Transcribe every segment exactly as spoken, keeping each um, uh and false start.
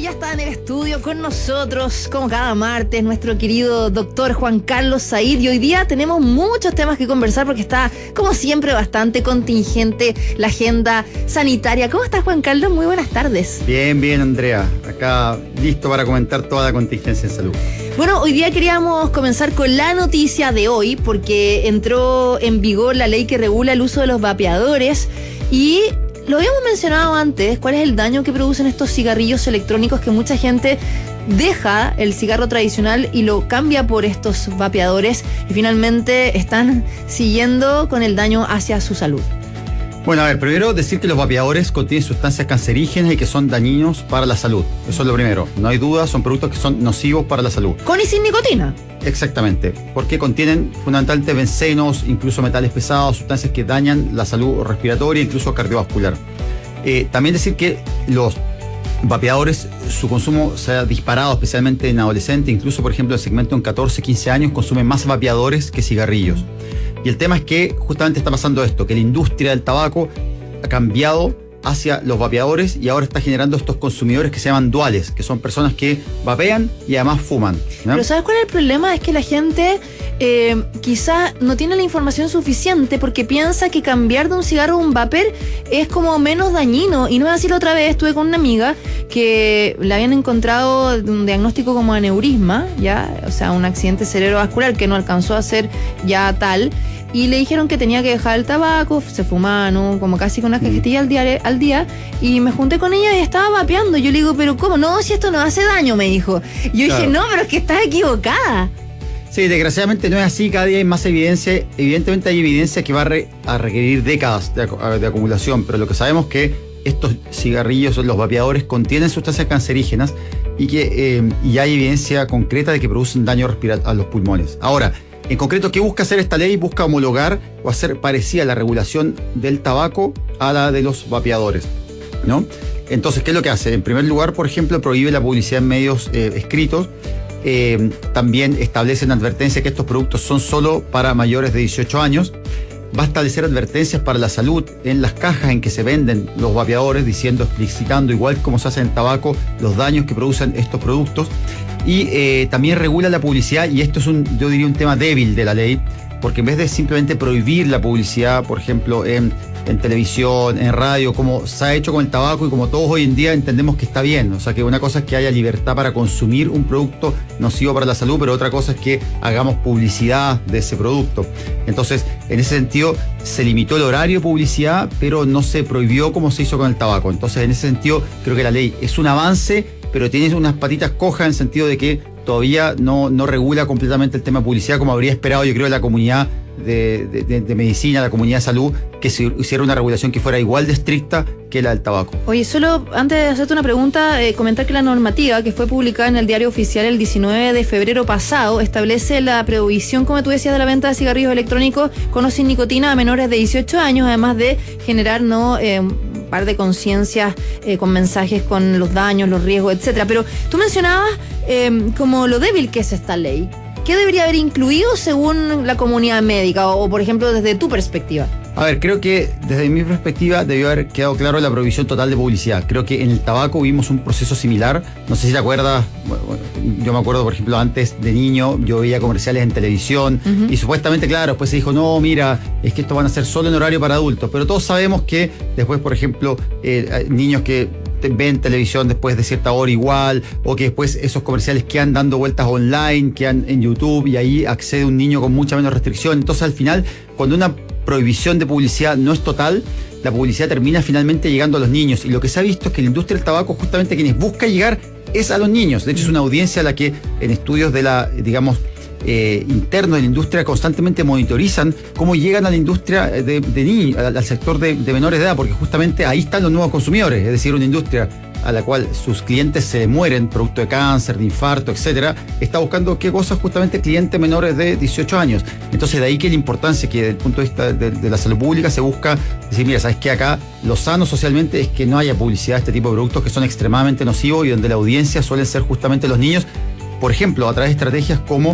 ya está en el estudio con nosotros, como cada martes, nuestro querido doctor Juan Carlos Said. Y hoy día tenemos muchos temas que conversar porque está, como siempre, bastante contingente la agenda sanitaria. ¿Cómo estás, Juan Carlos? Muy buenas tardes. Bien, bien, Andrea. Acá listo para comentar toda la contingencia en salud. Bueno, hoy día queríamos comenzar con la noticia de hoy porque entró en vigor la ley que regula el uso de los vapeadores y... lo habíamos mencionado antes, cuál es el daño que producen estos cigarrillos electrónicos, que mucha gente deja el cigarro tradicional y lo cambia por estos vapeadores y finalmente están siguiendo con el daño hacia su salud. Bueno, a ver, primero decir que los vapeadores contienen sustancias cancerígenas y que son dañinos para la salud. Eso es lo primero. No hay duda, son productos que son nocivos para la salud. ¿Con y sin nicotina? Exactamente, porque contienen fundamentalmente bencenos, incluso metales pesados, sustancias que dañan la salud respiratoria, incluso cardiovascular. Eh, también decir que los vapeadores, su consumo se ha disparado, especialmente en adolescentes, incluso por ejemplo el segmento en catorce, quince años consumen más vapeadores que cigarrillos. Y el tema es que justamente está pasando esto, que la industria del tabaco ha cambiado hacia los vapeadores y ahora está generando estos consumidores que se llaman duales, que son personas que vapean y además fuman, ¿no? Pero ¿sabes cuál es el problema? Es que la gente eh, quizá no tiene la información suficiente porque piensa que cambiar de un cigarro a un vapor es como menos dañino. Y no es así. La otra vez estuve con una amiga que le habían encontrado un diagnóstico como aneurisma, ya, o sea, un accidente cerebrovascular que no alcanzó a ser ya tal. Y le dijeron que tenía que dejar el tabaco, se fumaba, ¿no? Como casi con una cajetilla al día, al día. Y me junté con ella y estaba vapeando. Yo le digo, ¿pero cómo? No, si esto no hace daño, me dijo. Y yo claro. dije, no, pero es que estás equivocada. Sí, desgraciadamente no es así. Cada día hay más evidencia. Evidentemente hay evidencia que va a, re, a requerir décadas de, de acumulación. Pero lo que sabemos es que estos cigarrillos, los vapeadores, contienen sustancias cancerígenas y que eh, y hay evidencia concreta de que producen daño respiratorio a los pulmones. Ahora, en concreto, ¿qué busca hacer esta ley? Busca homologar o hacer parecida la regulación del tabaco a la de los vapeadores, ¿no? Entonces, ¿qué es lo que hace? En primer lugar, por ejemplo, prohíbe la publicidad en medios eh, escritos. Eh, también establece en advertencia que estos productos son solo para mayores de dieciocho años. Va a establecer advertencias para la salud en las cajas en que se venden los vapeadores, diciendo, explicitando, igual como se hace en el tabaco, los daños que producen estos productos. Y eh, también regula la publicidad, y esto es un, yo diría, un tema débil de la ley, porque en vez de simplemente prohibir la publicidad, por ejemplo, en, en televisión, en radio, como se ha hecho con el tabaco y como todos hoy en día entendemos que está bien, o sea que una cosa es que haya libertad para consumir un producto nocivo para la salud, pero otra cosa es que hagamos publicidad de ese producto. Entonces, en ese sentido, se limitó el horario de publicidad, pero no se prohibió como se hizo con el tabaco. Entonces, en ese sentido, creo que la ley es un avance, pero tiene unas patitas cojas en el sentido de que todavía no, no regula completamente el tema de publicidad como habría esperado, yo creo, la comunidad de, de, de medicina, la comunidad de salud, que se hiciera una regulación que fuera igual de estricta que la del tabaco. Oye, solo antes de hacerte una pregunta, eh, comentar que la normativa que fue publicada en el Diario Oficial el diecinueve de febrero pasado establece la prohibición, como tú decías, de la venta de cigarrillos electrónicos con o sin nicotina a menores de dieciocho años, además de generar no eh, un par de conciencias eh, con mensajes con los daños, los riesgos, etcétera. Pero tú mencionabas eh, como lo débil que es esta ley. ¿Qué debería haber incluido según la comunidad médica o, o, por ejemplo, desde tu perspectiva? A ver, creo que desde mi perspectiva debió haber quedado claro la prohibición total de publicidad. Creo que en el tabaco vimos un proceso similar. No sé si te acuerdas, bueno, yo me acuerdo, por ejemplo, antes de niño, yo veía comerciales en televisión uh-huh. y supuestamente, claro, después se dijo, no, mira, es que estos van a ser solo en horario para adultos. Pero todos sabemos que después, por ejemplo, eh, niños que ven televisión después de cierta hora igual, o que después esos comerciales quedan dando vueltas online, quedan en YouTube y ahí accede un niño con mucha menos restricción. Entonces, al final, cuando una prohibición de publicidad no es total, la publicidad termina finalmente llegando a los niños. Y lo que se ha visto es que la industria del tabaco, justamente quienes busca llegar es a los niños. De hecho, es una audiencia a la que en estudios de la, digamos, eh, internos de la industria constantemente monitorizan cómo llegan a la industria de, de niños, al, al sector de, de menores de edad, porque justamente ahí están los nuevos consumidores, es decir, una industria a la cual sus clientes se mueren producto de cáncer, de infarto, etcétera, está buscando qué cosas justamente clientes menores de dieciocho años. Entonces de ahí que la importancia que desde el punto de vista de, de la salud pública se busca decir, mira, sabes que acá lo sano socialmente es que no haya publicidad de este tipo de productos que son extremadamente nocivos y donde la audiencia suelen ser justamente los niños, por ejemplo, a través de estrategias como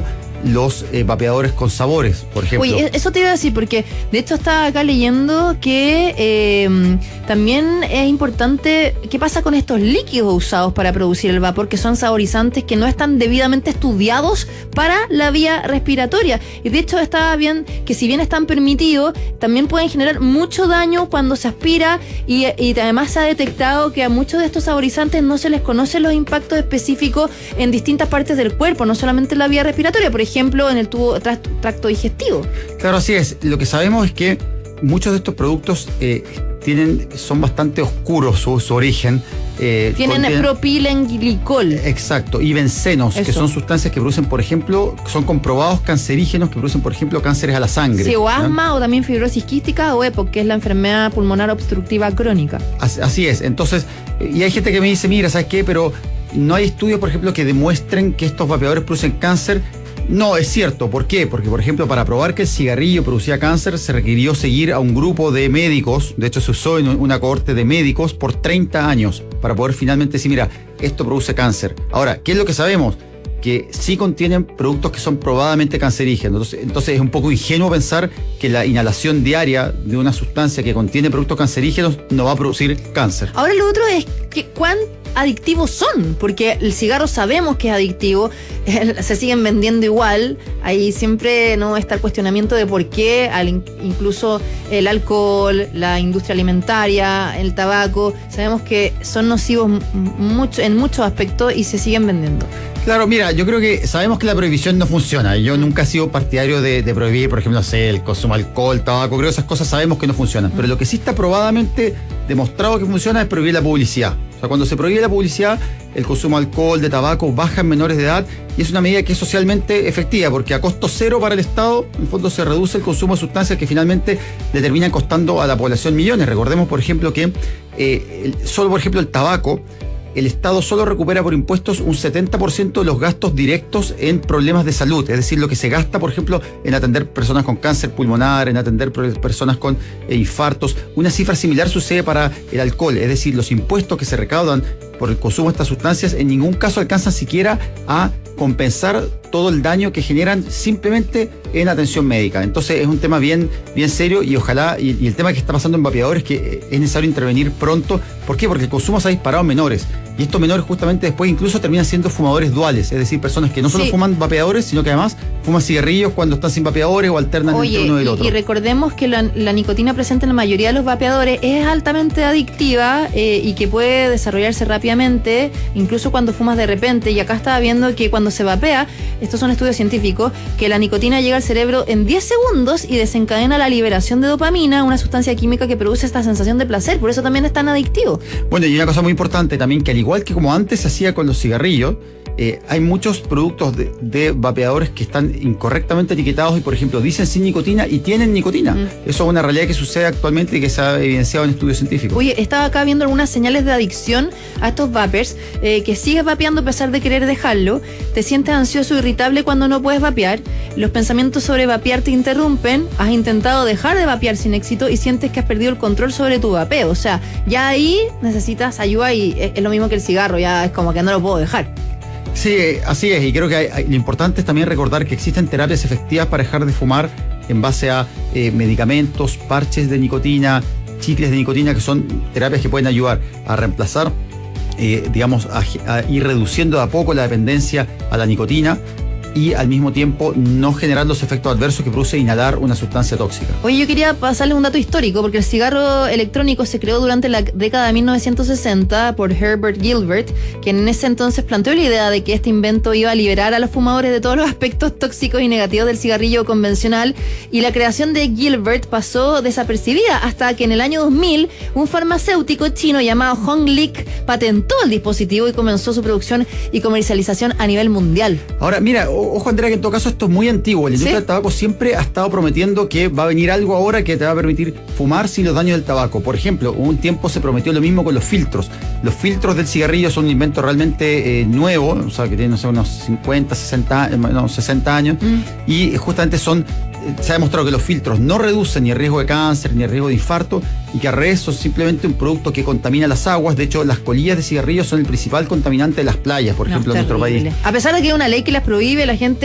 los eh, vapeadores con sabores, por ejemplo. Oye, eso te iba a decir, porque de hecho estaba acá leyendo que eh, también es importante qué pasa con estos líquidos usados para producir el vapor, que son saborizantes que no están debidamente estudiados para la vía respiratoria. Y de hecho estaba bien que si bien están permitidos, también pueden generar mucho daño cuando se aspira, y, y además se ha detectado que a muchos de estos saborizantes no se les conocen los impactos específicos en distintas partes del cuerpo, no solamente en la vía respiratoria, por ejemplo, en el tubo tracto digestivo. Claro, así es. Lo que sabemos es que muchos de estos productos eh, tienen, son bastante oscuros su, su origen. Eh, tienen contienen, propilenglicol. Exacto, y bencenos, Eso. que son sustancias que producen, por ejemplo, son comprobados cancerígenos que producen, por ejemplo, cánceres a la sangre. Sí, o asma, ¿no? O también fibrosis quística o EPOC, que es la enfermedad pulmonar obstructiva crónica. Así, así es. Entonces, y hay gente que me dice, mira, ¿sabes qué? Pero no hay estudios, por ejemplo, que demuestren que estos vapeadores producen cáncer. No, es cierto. ¿Por qué? Porque, por ejemplo, para probar que el cigarrillo producía cáncer, se requirió seguir a un grupo de médicos, de hecho se usó en una cohorte de médicos por treinta años, para poder finalmente decir, mira, esto produce cáncer. Ahora, ¿qué es lo que sabemos? Que sí contienen productos que son probadamente cancerígenos. Entonces, entonces es un poco ingenuo pensar que la inhalación diaria de una sustancia que contiene productos cancerígenos no va a producir cáncer. Ahora lo otro es que cuán adictivos son, porque el cigarro sabemos que es adictivo, se siguen vendiendo igual, ahí siempre no está el cuestionamiento de por qué, al, incluso el alcohol, la industria alimentaria, el tabaco, sabemos que son nocivos mucho, en muchos aspectos y se siguen vendiendo. Claro, mira, yo creo que sabemos que la prohibición no funciona. Yo nunca he sido partidario de, de prohibir, por ejemplo, no sé, el consumo de alcohol, tabaco, creo que esas cosas sabemos que no funcionan. Pero lo que sí está probadamente demostrado que funciona es prohibir la publicidad. O sea, cuando se prohíbe la publicidad, el consumo de alcohol, de tabaco, baja en menores de edad, y es una medida que es socialmente efectiva, porque a costo cero para el Estado, en fondo se reduce el consumo de sustancias que finalmente le terminan costando a la población millones. Recordemos, por ejemplo, que eh, el, solo, por ejemplo, el tabaco, el Estado solo recupera por impuestos un setenta por ciento de los gastos directos en problemas de salud, es decir, lo que se gasta, por ejemplo, en atender personas con cáncer pulmonar, en atender personas con eh, infartos. Una cifra similar sucede para el alcohol, es decir, los impuestos que se recaudan por el consumo de estas sustancias en ningún caso alcanzan siquiera a compensar todo el daño que generan simplemente en atención médica. Entonces es un tema bien, bien serio y ojalá, y, y el tema que está pasando en vapeadores es que es necesario intervenir pronto. ¿Por qué? Porque el consumo se ha disparado en menores. Y estos menores justamente después incluso terminan siendo fumadores duales, es decir, personas que no solo sí. fuman vapeadores, sino que además fuman cigarrillos cuando están sin vapeadores o alternan Oye, entre uno y el y, otro. Y recordemos que la, la nicotina presente en la mayoría de los vapeadores es altamente adictiva eh, y que puede desarrollarse rápidamente, incluso cuando fumas de repente. Y acá estaba viendo que cuando se vapea, estos son estudios científicos, que la nicotina llega al cerebro en diez segundos y desencadena la liberación de dopamina, una sustancia química que produce esta sensación de placer. Por eso también es tan adictivo. Bueno, y una cosa muy importante también, que al igual que como antes se hacía con los cigarrillos, eh, hay muchos productos de, de vapeadores que están incorrectamente etiquetados y, por ejemplo, dicen sin nicotina y tienen nicotina. Mm. Eso es una realidad que sucede actualmente y que se ha evidenciado en estudios científicos. Oye, estaba acá viendo algunas señales de adicción a estos vapers, eh, que sigues vapeando a pesar de querer dejarlo, te sientes ansioso o irritable cuando no puedes vapear, los pensamientos sobre vapear te interrumpen, has intentado dejar de vapear sin éxito y sientes que has perdido el control sobre tu vapeo. O sea, ya ahí necesitas ayuda y es, es lo mismo que el cigarro, ya es como que no lo puedo dejar. Sí, así es, y creo que hay, hay, lo importante es también recordar que existen terapias efectivas para dejar de fumar en base a eh, medicamentos, parches de nicotina, chicles de nicotina, que son terapias que pueden ayudar a reemplazar, eh, digamos, a, a ir reduciendo de a poco la dependencia a la nicotina y al mismo tiempo no generar los efectos adversos que produce inhalar una sustancia tóxica. Oye, yo quería pasarle un dato histórico, porque el cigarro electrónico se creó durante la década de mil novecientos sesenta por Herbert Gilbert, quien en ese entonces planteó la idea de que este invento iba a liberar a los fumadores de todos los aspectos tóxicos y negativos del cigarrillo convencional, y la creación de Gilbert pasó desapercibida hasta que en el año dos mil un farmacéutico chino llamado Hong Lik patentó el dispositivo y comenzó su producción y comercialización a nivel mundial. Ahora, mira, ojo, Andrea, que en todo caso esto es muy antiguo. La industria ¿Sí? del tabaco siempre ha estado prometiendo que va a venir algo ahora que te va a permitir fumar sin los daños del tabaco. Por ejemplo, un tiempo se prometió lo mismo con los filtros. Los filtros del cigarrillo son un invento realmente eh, nuevo, o sea, que tiene, no sé, unos cincuenta, sesenta, no, sesenta años, mm. y justamente son... Se ha demostrado que los filtros no reducen ni el riesgo de cáncer ni el riesgo de infarto, y que al revés son simplemente un producto que contamina las aguas. De hecho, las colillas de cigarrillos son el principal contaminante de las playas, por no, ejemplo, en nuestro país. A pesar de que hay una ley que las prohíbe, la gente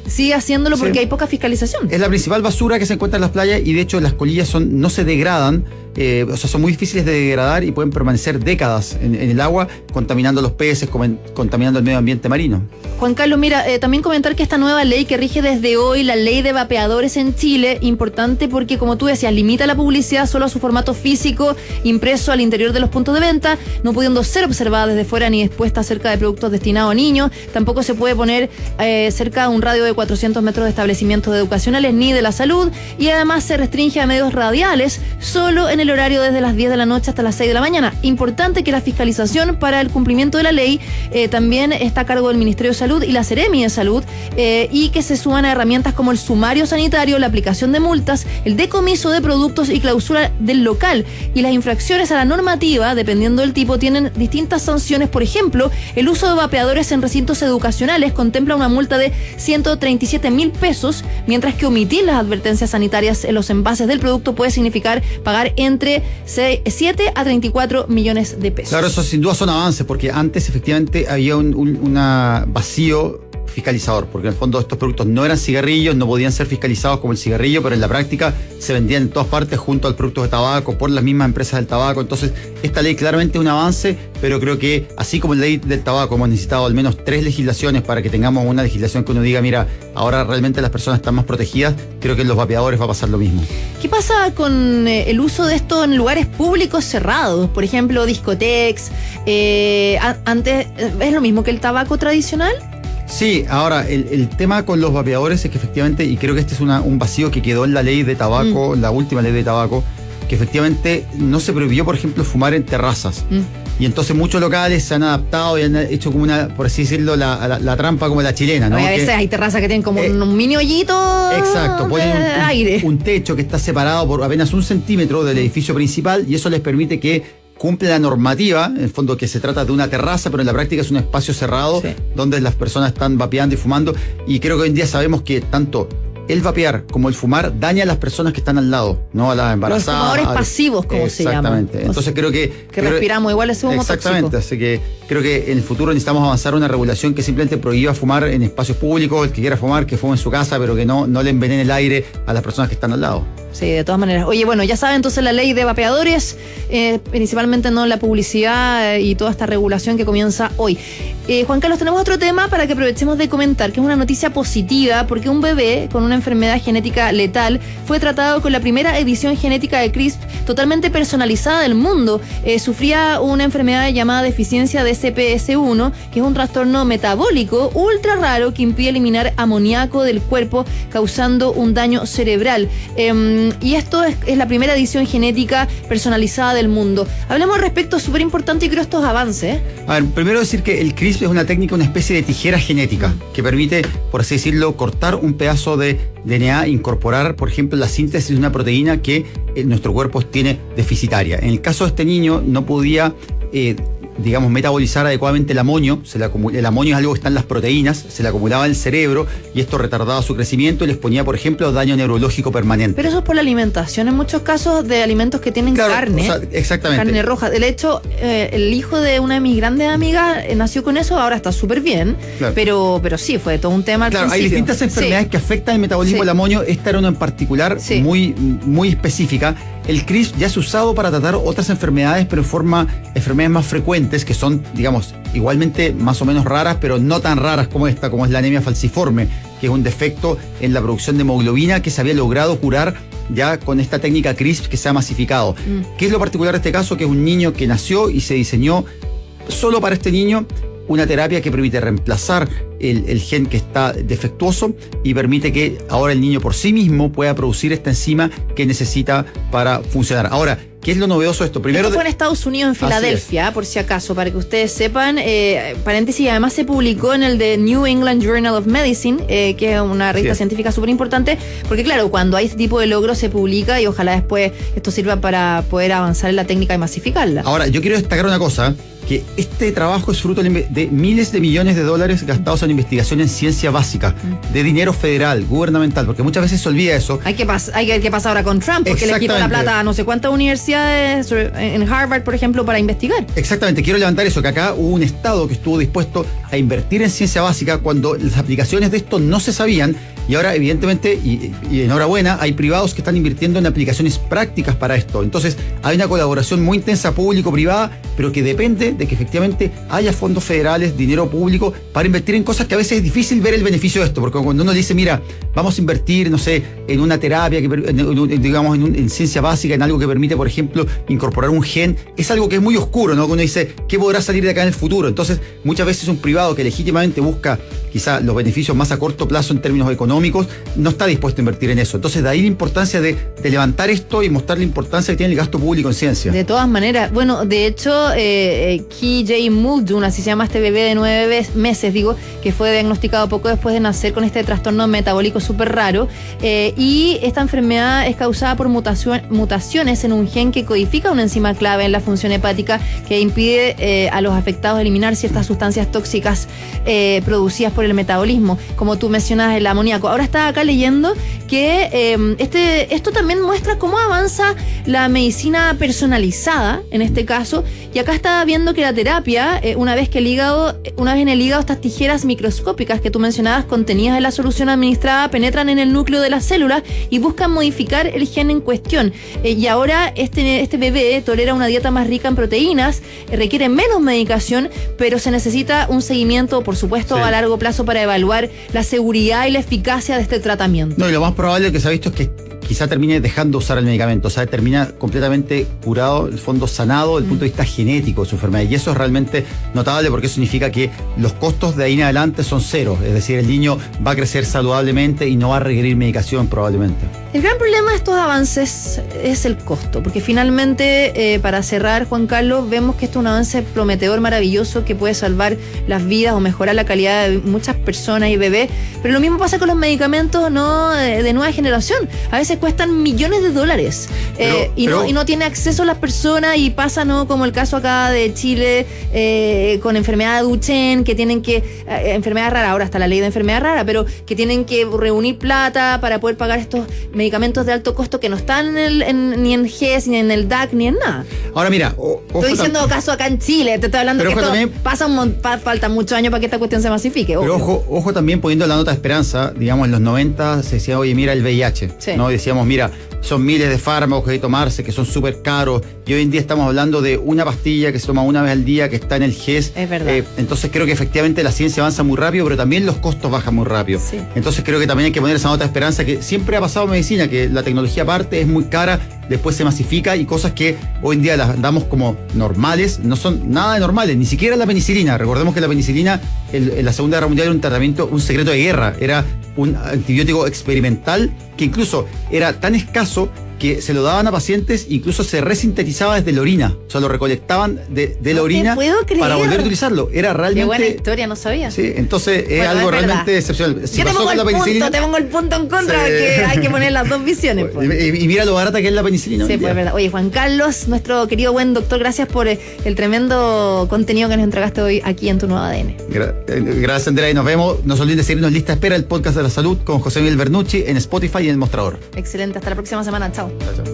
sigue haciéndolo porque Sí. hay poca fiscalización. Es la principal basura que se encuentra en las playas y de hecho las colillas son, no se degradan, eh, o sea, son muy difíciles de degradar y pueden permanecer décadas en, en el agua, contaminando los peces, comen- contaminando el medio ambiente marino. Juan Carlos, mira, eh, también comentar que esta nueva ley que rige desde hoy, la ley de vapeadores en Chile, importante porque, como tú decías, limita la publicidad solo a su formato físico, impreso al interior de los puntos de venta, no pudiendo ser observada desde fuera ni expuesta cerca de productos destinados a niños. Tampoco se puede poner eh, cerca de un radio de cuatrocientos metros de establecimientos educacionales ni de la salud, y además se restringe a medios radiales solo en el horario desde las diez de la noche hasta las seis de la mañana. Importante que la fiscalización para el cumplimiento de la ley eh, también está a cargo del Ministerio de Salud y la Seremi de Salud, eh, y que se suman a herramientas como el sumario sanitario, la aplicación de multas, el decomiso de productos y clausura del local. Y las infracciones a la normativa, dependiendo del tipo, tienen distintas sanciones. Por ejemplo, el uso de vapeadores en recintos educacionales contempla una multa de ciento treinta y siete mil pesos, mientras que omitir las advertencias sanitarias en los envases del producto puede significar pagar entre siete a treinta y cuatro millones de pesos. Claro, eso sin duda son avances, porque antes efectivamente había un un una vacío fiscalizador, porque en el fondo estos productos no eran cigarrillos, no podían ser fiscalizados como el cigarrillo, pero en la práctica se vendían en todas partes junto al producto de tabaco por las mismas empresas del tabaco. Entonces, esta ley claramente es un avance, pero creo que así como la ley del tabaco hemos necesitado al menos tres legislaciones para que tengamos una legislación que uno diga, mira, ahora realmente las personas están más protegidas, creo que en los vapeadores va a pasar lo mismo. ¿Qué pasa con eh, el uso de esto en lugares públicos cerrados? Por ejemplo, discotecas. Eh, a- antes, ¿es lo mismo que el tabaco tradicional? Sí, ahora, el, el tema con los vapeadores es que efectivamente, y creo que este es una, un vacío que quedó en la ley de tabaco, Mm. la última ley de tabaco, que efectivamente no se prohibió, por ejemplo, fumar en terrazas. Mm. Y entonces muchos locales se han adaptado y han hecho como una, por así decirlo, la, la, la trampa como la chilena, ¿no? Oye, a Que- veces hay terrazas que tienen como eh, un, un mini hoyito Exacto, ponen de un, un- aire. un techo que está separado por apenas un centímetro del edificio principal y eso les permite que cumple la normativa, en el fondo que se trata de una terraza, pero en la práctica es un espacio cerrado Sí. donde las personas están vapeando y fumando, y creo que hoy en día sabemos que tanto el vapear como el fumar daña a las personas que están al lado, ¿no? A las embarazadas. Los fumadores a- pasivos, como se llaman. Exactamente. O Entonces sea, creo que... Que creo- respiramos igual ese humo Exactamente, tóxico. así que creo que en el futuro necesitamos avanzar una regulación que simplemente prohíba fumar en espacios públicos, el que quiera fumar, que fume en su casa, pero que no, no le envenene el aire a las personas que están al lado. Sí, de todas maneras. Oye, bueno, ya saben entonces la ley de vapeadores, eh, principalmente no la publicidad eh, y toda esta regulación que comienza hoy. Eh, Juan Carlos, tenemos otro tema para que aprovechemos de comentar, que es una noticia positiva, porque un bebé con una enfermedad genética letal fue tratado con la primera edición genética de CRISP totalmente personalizada del mundo. Eh, sufría una enfermedad llamada deficiencia de C P S uno, que es un trastorno metabólico ultra raro que impide eliminar amoníaco del cuerpo, causando un daño cerebral. Eh, y esto es, es la primera edición genética personalizada del mundo. Hablemos al respecto, súper importante y creo estos avances. A ver, primero decir que el CRISP es una técnica, una especie de tijera genética que permite, por así decirlo, cortar un pedazo de D N A, incorporar, por ejemplo, la síntesis de una proteína que eh, nuestro cuerpo tiene deficitaria. En el caso de este niño no podía... Eh, digamos, metabolizar adecuadamente el amonio. Se le acumu- el amonio es algo que está en las proteínas, se le acumulaba en el cerebro y esto retardaba su crecimiento y les ponía, por ejemplo, daño neurológico permanente. Pero eso es por la alimentación, en muchos casos de alimentos que tienen Claro, carne. o sea, exactamente. Carne roja. De hecho, eh, el hijo de una de mis grandes amigas eh, nació con eso, ahora está súper bien. Claro. Pero, pero sí, fue todo un tema al Claro, hay principio. distintas enfermedades Sí. que afectan el metabolismo Sí. del amonio. Esta era una en particular Sí. muy, muy específica. El CRISP ya es usado para tratar otras enfermedades, pero en forma enfermedades más frecuentes, que son, digamos, igualmente más o menos raras, pero no tan raras como esta, como es la anemia falciforme, que es un defecto en la producción de hemoglobina que se había logrado curar ya con esta técnica CRISP que se ha masificado. Mm. ¿Qué es lo particular de este caso? Que es un niño que nació y se diseñó solo para este niño una terapia que permite reemplazar el, el gen que está defectuoso y permite que ahora el niño por sí mismo pueda producir esta enzima que necesita para funcionar. Ahora, ¿qué es lo novedoso de esto? Primero, Esto fue en Estados Unidos, en Filadelfia, por si acaso, para que ustedes sepan. Eh, paréntesis, además se publicó en el de New England Journal of Medicine, eh, que es una revista Sí. científica súper importante, porque claro, cuando hay este tipo de logros se publica y ojalá después esto sirva para poder avanzar en la técnica y masificarla. ahora, yo quiero destacar una cosa, que este trabajo es fruto de miles de millones de dólares gastados en investigación en ciencia básica, de dinero federal, gubernamental, porque muchas veces se olvida eso. Hay que, pas hay que, que pasar ahora con Trump, porque le quitó la plata a no sé cuántas universidades, en Harvard, por ejemplo, para investigar. Exactamente, quiero levantar eso, que acá hubo un Estado que estuvo dispuesto a invertir en ciencia básica cuando las aplicaciones de esto no se sabían, y ahora evidentemente, y, y enhorabuena, hay privados que están invirtiendo en aplicaciones prácticas para esto. Entonces hay una colaboración muy intensa público-privada, pero que depende de que efectivamente haya fondos federales, dinero público, para invertir en cosas que a veces es difícil ver el beneficio de esto, porque cuando uno dice, mira, vamos a invertir, no sé, en una terapia, que, en, digamos, en, un, en ciencia básica, en algo que permite, por ejemplo, incorporar un gen, es algo que es muy oscuro, ¿no? Que uno dice, ¿qué podrá salir de acá en el futuro? Entonces, muchas veces un privado que legítimamente busca quizá los beneficios más a corto plazo en términos económicos, no está dispuesto a invertir en eso. Entonces, de ahí la importancia de, de levantar esto y mostrar la importancia que tiene el gasto público en ciencia. De todas maneras, bueno, de hecho, eh, Ki Jae Muldoon, así se llama este bebé de nueve meses, digo, que fue diagnosticado poco después de nacer con este trastorno metabólico súper raro, eh, y esta enfermedad es causada por mutación, mutaciones en un gen que codifica una enzima clave en la función hepática que impide eh, a los afectados eliminar ciertas sustancias tóxicas eh, producidas por el metabolismo, como tú mencionas, el amoníaco. Ahora estaba acá leyendo que eh, este, esto también muestra cómo avanza la medicina personalizada, en este caso, y acá estaba viendo que la terapia, eh, una vez que el hígado, una vez en el hígado, estas tijeras microscópicas que tú mencionabas contenidas en la solución administrada penetran en el núcleo de las células y buscan modificar el gen en cuestión. Eh, y ahora este, este bebé tolera una dieta más rica en proteínas, eh, requiere menos medicación, pero se necesita un seguimiento, por supuesto, sí, a largo plazo para evaluar la seguridad y la eficacia de este tratamiento. No, y lo más probable que se ha visto es que quizá termine dejando de usar el medicamento, o sea, termina completamente curado, en el fondo sanado desde el mm. punto de vista genético de su enfermedad. Y eso es realmente notable porque eso significa que los costos de ahí en adelante son cero. Es decir, el niño va a crecer saludablemente y no va a requerir medicación probablemente. El gran problema de estos avances es el costo, porque finalmente, eh, para cerrar, Juan Carlos, vemos que esto es un avance prometedor, maravilloso, que puede salvar las vidas o mejorar la calidad de muchas personas y bebés, pero lo mismo pasa con los medicamentos no de, de nueva generación. A veces cuestan millones de dólares, pero, eh, y, pero, no, y no tiene acceso las personas, y pasa, ¿no?, como el caso acá de Chile, eh, con enfermedad de Duchenne, que tienen que, eh, enfermedad rara, ahora está la ley de enfermedad rara, pero que tienen que reunir plata para poder pagar estos medicamentos medicamentos de alto costo que no están en el, en, ni en G E S, ni en el D A C, ni en nada. Ahora mira, o, estoy diciendo tam- caso acá en Chile, te estoy hablando que esto también, pasa un mon- pa- falta muchos años para que esta cuestión se masifique. Pero ojo, ojo también poniendo la nota de esperanza, digamos, en los noventa se decía, oye, mira el V I H, sí, ¿no? Decíamos, mira, son miles de fármacos que hay que tomarse, que son súper caros, y hoy en día estamos hablando de una pastilla que se toma una vez al día, que está en el G E S. Es verdad. Eh, entonces creo que efectivamente la ciencia avanza muy rápido, pero también los costos bajan muy rápido. Sí. Entonces creo que también hay que poner esa nota de esperanza, que siempre ha pasado en medicina, que la tecnología aparte es muy cara, después se masifica, y cosas que hoy en día las damos como normales, no son nada de normales, ni siquiera la penicilina. Recordemos que la penicilina el, en la Segunda Guerra Mundial era un tratamiento, un secreto de guerra, era un antibiótico experimental que incluso era tan escaso que se lo daban a pacientes, incluso se resintetizaba desde la orina, o sea, lo recolectaban de, de la no orina para volver a utilizarlo. Era realmente... Qué buena historia, no sabía. Sí, entonces es bueno, algo es realmente excepcional. Si Yo te pongo el punto, te pongo el punto en contra, sí, porque hay que poner las dos visiones. Pues. Y, y mira lo barata que es la penicilina. Sí, pues es verdad. Oye, Juan Carlos, nuestro querido buen doctor, gracias por el tremendo contenido que nos entregaste hoy aquí en Tu Nuevo A D N. Gra- gracias, Andrea, y nos vemos. No se olviden de seguirnos en Lista Espera, el podcast de la salud con José Miguel Bernucci en Spotify y en el Mostrador. Excelente, hasta la próxima semana. Chao. Chao, chao.